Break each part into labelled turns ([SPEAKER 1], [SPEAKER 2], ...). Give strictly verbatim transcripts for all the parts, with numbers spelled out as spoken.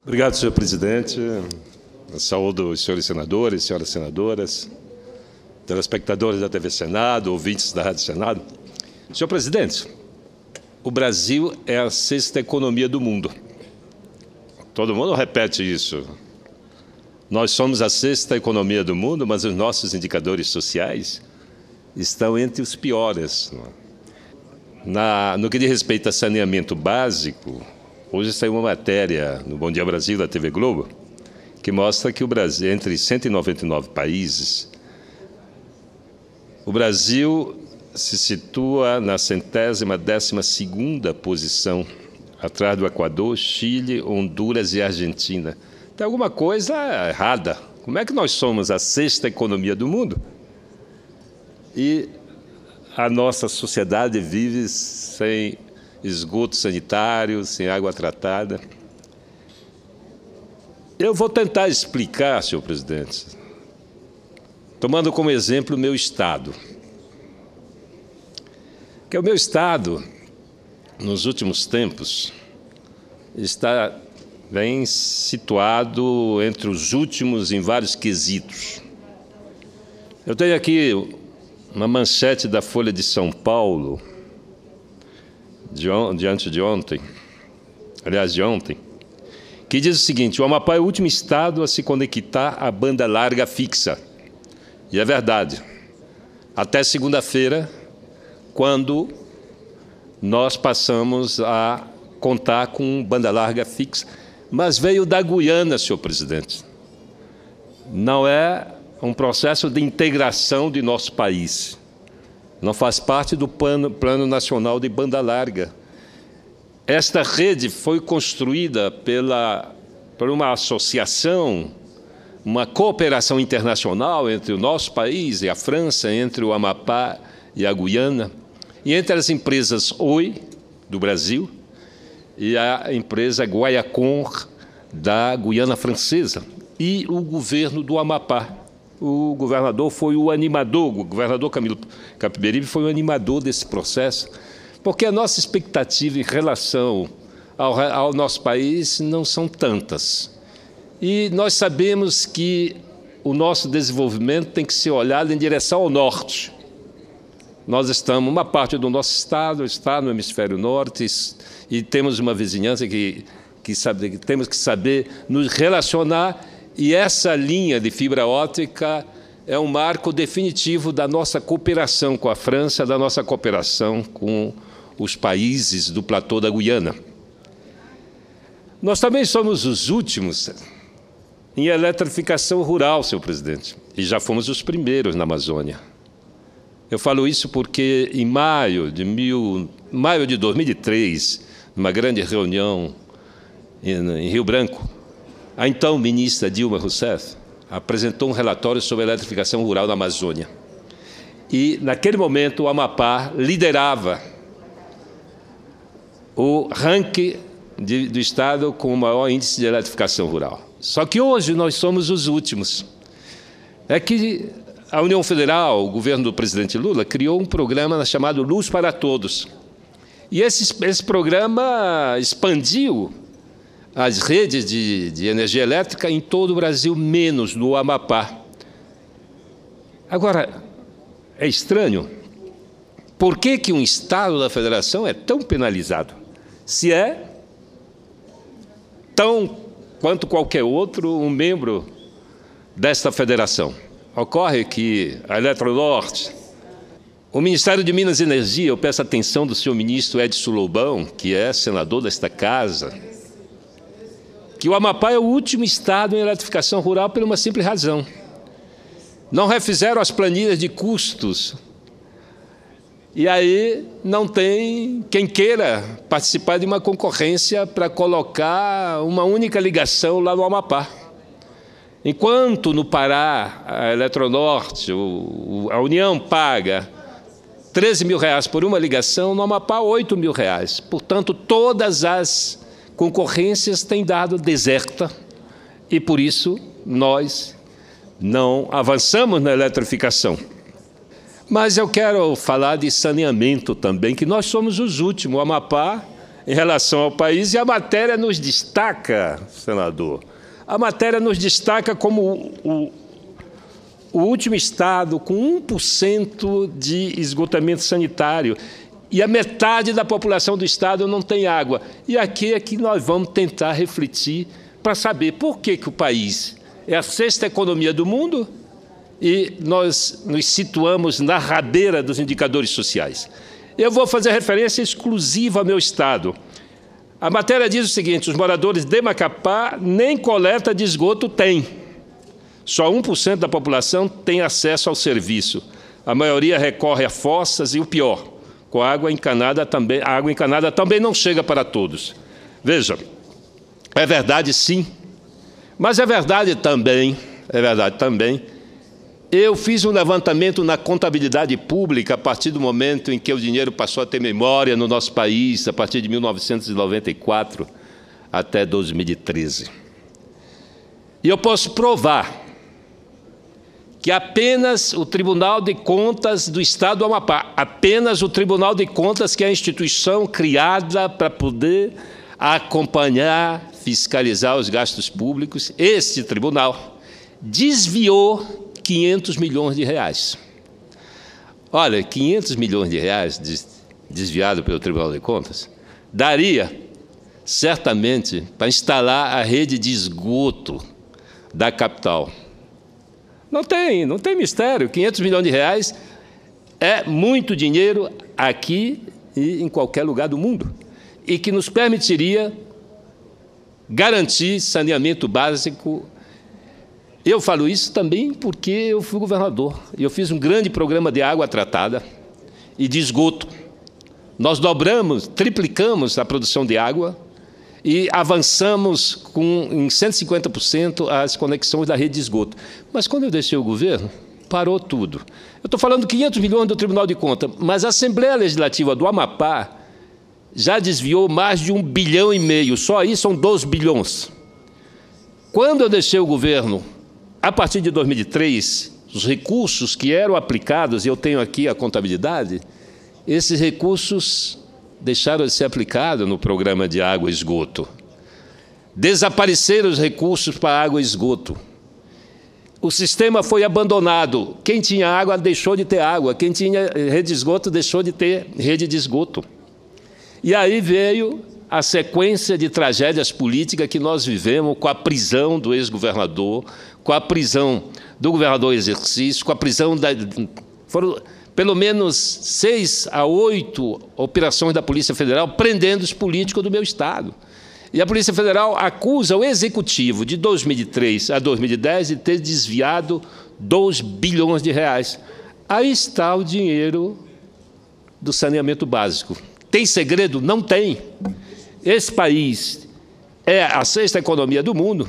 [SPEAKER 1] Obrigado, senhor presidente. Eu saúdo os senhores senadores, senhoras senadoras, telespectadores da T V Senado, ouvintes da Rádio Senado. Senhor presidente, o Brasil é a sexta economia do mundo. Todo mundo repete isso. Nós somos a sexta economia do mundo, mas os nossos indicadores sociais estão entre os piores. Na, no que diz respeito a saneamento básico, hoje saiu uma matéria no Bom Dia Brasil, da T V Globo, que mostra que o Brasil, entre cento e noventa e nove países, o Brasil se situa na centésima décima segunda posição, atrás do Equador, Chile, Honduras e Argentina. Tem alguma coisa errada. Como é que nós somos a sexta economia do mundo e a nossa sociedade vive sem esgoto sanitário, sem água tratada? Eu vou tentar explicar, senhor presidente, tomando como exemplo o meu estado. Que o meu estado, nos últimos tempos, está bem situado entre os últimos em vários quesitos. Eu tenho aqui uma manchete da Folha de São Paulo, de, on, de antes de ontem, aliás, de ontem, que diz o seguinte: o Amapá é o último estado a se conectar à banda larga fixa. E é verdade. Até segunda-feira, quando nós passamos a contar com banda larga fixa. Mas veio da Guiana, senhor presidente. Não é um processo de integração de nosso país. Não faz parte do Plano, Plano Nacional de Banda Larga. Esta rede foi construída pela, por uma associação, uma cooperação internacional entre o nosso país e a França, entre o Amapá e a Guiana, e entre as empresas Oi, do Brasil, e a empresa Guaiacor, da Guiana Francesa, e o governo do Amapá. O governador foi o animador, o governador Camilo Capiberibe foi o animador desse processo, porque a nossa expectativa em relação ao, ao nosso país não são tantas. E nós sabemos que o nosso desenvolvimento tem que ser olhado em direção ao norte. Nós estamos, uma parte do nosso estado está no hemisfério norte e temos uma vizinhança que, que, sabe, que temos que saber nos relacionar, e essa linha de fibra óptica é um marco definitivo da nossa cooperação com a França, da nossa cooperação com os países do platô da Guiana. Nós também somos os últimos em eletrificação rural, senhor presidente, e já fomos os primeiros na Amazônia. Eu falo isso porque, em maio de, mil, maio de dois mil e três, numa grande reunião em, em Rio Branco, a então ministra Dilma Rousseff apresentou um relatório sobre a eletrificação rural na Amazônia. E, naquele momento, o Amapá liderava o ranking de, do estado com o maior índice de eletrificação rural. Só que hoje nós somos os últimos. É que a União Federal, o governo do presidente Lula, criou um programa chamado Luz para Todos. E esse, esse programa expandiu as redes de, de energia elétrica em todo o Brasil, menos no Amapá. Agora, é estranho. Por que que um estado da federação é tão penalizado? Se é tão quanto qualquer outro um membro desta federação. Ocorre que a Eletronorte, o Ministério de Minas e Energia, eu peço a atenção do senhor ministro Edson Lobão, que é senador desta casa, que o Amapá é o último estado em eletrificação rural por uma simples razão. Não refizeram as planilhas de custos. E aí não tem quem queira participar de uma concorrência para colocar uma única ligação lá no Amapá. Enquanto no Pará, a Eletronorte, a União paga treze mil reais por uma ligação, no Amapá, oito mil reais. Portanto, todas as concorrências têm dado deserta e, por isso, nós não avançamos na eletrificação. Mas eu quero falar de saneamento também, que nós somos os últimos. O Amapá em relação ao país, e a matéria nos destaca, senador, a matéria nos destaca como o, o, o último estado com um por cento de esgotamento sanitário, e a metade da população do estado não tem água. E aqui é que nós vamos tentar refletir para saber por que, que o país é a sexta economia do mundo e nós nos situamos na rabeira dos indicadores sociais. Eu vou fazer referência exclusiva ao meu estado. A matéria diz o seguinte: os moradores de Macapá nem coleta de esgoto têm. Só um por cento da população tem acesso ao serviço. A maioria recorre a fossas e, o pior, com a água encanada também, a água encanada também não chega para todos. Veja, é verdade sim, mas é verdade também, é verdade também, eu fiz um levantamento na contabilidade pública a partir do momento em que o dinheiro passou a ter memória no nosso país, a partir de mil novecentos e noventa e quatro até dois mil e treze. E eu posso provar que apenas o Tribunal de Contas do Estado do Amapá, apenas o Tribunal de Contas, que é a instituição criada para poder acompanhar, fiscalizar os gastos públicos, esse tribunal desviou quinhentos milhões de reais. Olha, quinhentos milhões de reais desviado pelo Tribunal de Contas daria, certamente, para instalar a rede de esgoto da capital. Não tem, não tem mistério. quinhentos milhões de reais é muito dinheiro aqui e em qualquer lugar do mundo, e que nos permitiria garantir saneamento básico. Eu falo isso também porque eu fui governador e eu fiz um grande programa de água tratada e de esgoto. Nós dobramos, triplicamos a produção de água e avançamos com, em cento e cinquenta por cento as conexões da rede de esgoto. Mas quando eu deixei o governo, parou tudo. Eu estou falando quinhentos milhões do Tribunal de Contas, mas a Assembleia Legislativa do Amapá já desviou mais de um bilhão e meio, só aí são dois bilhões. Quando eu deixei o governo, a partir de dois mil e três, os recursos que eram aplicados, e eu tenho aqui a contabilidade, esses recursos deixaram de ser aplicados no programa de água e esgoto. Desapareceram os recursos para água e esgoto. O sistema foi abandonado. Quem tinha água deixou de ter água, quem tinha rede de esgoto deixou de ter rede de esgoto. E aí veio a sequência de tragédias políticas que nós vivemos com a prisão do ex-governador, com a prisão do governador em exercício, com a prisão da... Foram pelo menos seis a oito operações da Polícia Federal prendendo os políticos do meu estado. E a Polícia Federal acusa o Executivo, de dois mil e três a dois mil e dez, de ter desviado dois bilhões de reais. Aí está o dinheiro do saneamento básico. Tem segredo? Não tem. Esse país é a sexta economia do mundo,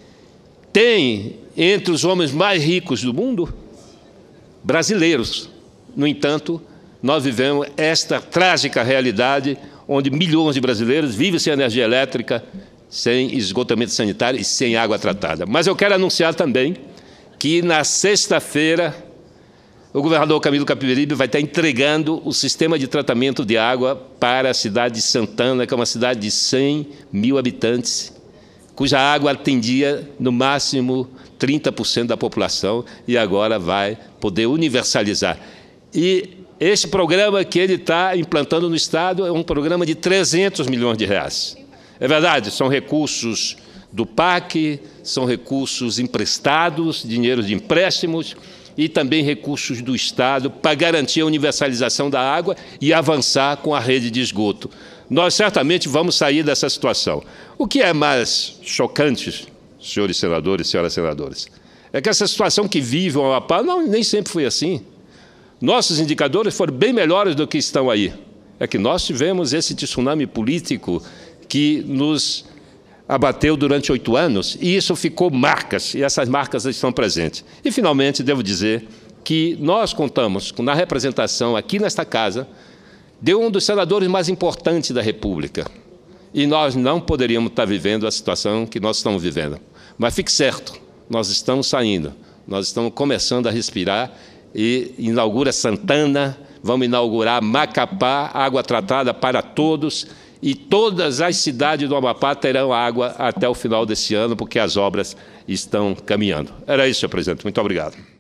[SPEAKER 1] tem entre os homens mais ricos do mundo brasileiros. No entanto, nós vivemos esta trágica realidade onde milhões de brasileiros vivem sem energia elétrica, sem esgotamento sanitário e sem água tratada. Mas eu quero anunciar também que, na sexta-feira, o governador Camilo Capiberibe vai estar entregando o sistema de tratamento de água para a cidade de Santana, que é uma cidade de cem mil habitantes, cuja água atendia, no máximo, trinta por cento da população, e agora vai poder universalizar. E este programa que ele está implantando no Estado é um programa de trezentos milhões de reais. É verdade, são recursos do P A C, são recursos emprestados, dinheiro de empréstimos, e também recursos do Estado para garantir a universalização da água e avançar com a rede de esgoto. Nós certamente vamos sair dessa situação. O que é mais chocante, senhores senadores e senhoras senadoras, é que essa situação que vive o Amapá não, nem sempre foi assim. Nossos indicadores foram bem melhores do que estão aí. É que nós tivemos esse tsunami político que nos abateu durante oito anos, e isso ficou marcas, e essas marcas estão presentes. E, finalmente, devo dizer que nós contamos, na representação aqui nesta casa, de um dos senadores mais importantes da República. E nós não poderíamos estar vivendo a situação que nós estamos vivendo. Mas fique certo, nós estamos saindo, nós estamos começando a respirar, e inaugura Santana, vamos inaugurar Macapá, água tratada para todos, e todas as cidades do Amapá terão água até o final desse ano, porque as obras estão caminhando. Era isso, senhor presidente. Muito obrigado.